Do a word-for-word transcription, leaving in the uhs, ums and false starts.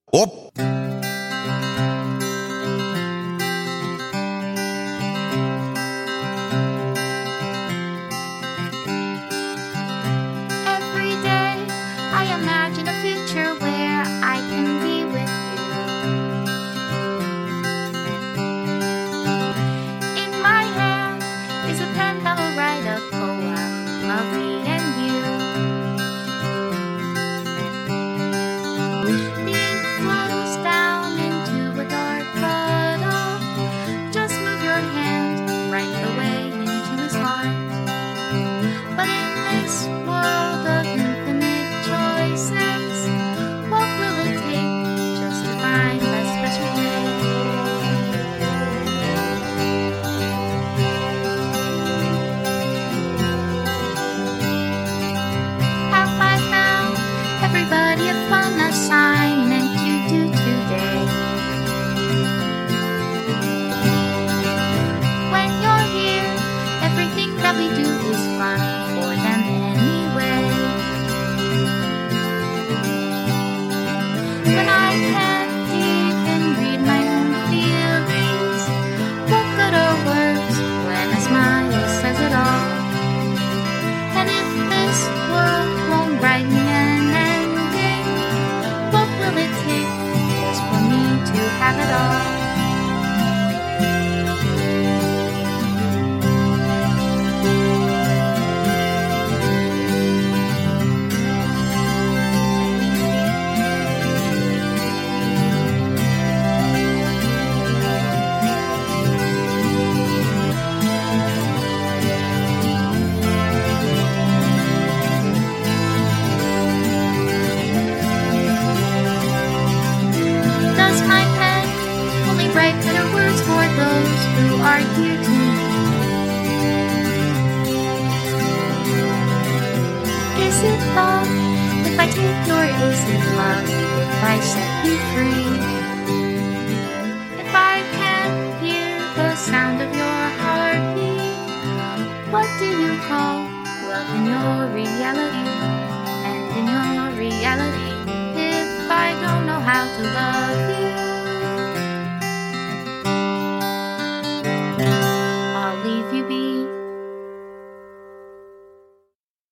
Op! Every day I imagine a future where I can be with you. In my hand is a pen that will write a poem of me and you. The ink flows down into a dark puddle. Just move your hand right away into his heart. But in this world of infinite choices, what will it take just to find that special day? Have I found everybody a fun assignment to do today? When you're here, everything that we do is fun for them anyway. When I can't even read my own feelings, what good are words when a smile says it all? And if this world won't write me an ending, what will it take just for me to have it all? Does my pen only write better words for those who are dear to me? Is it love if I take your is it love if I set you free? If I can't hear the sound of your heartbeat, what do you call love in your reality and in your reality?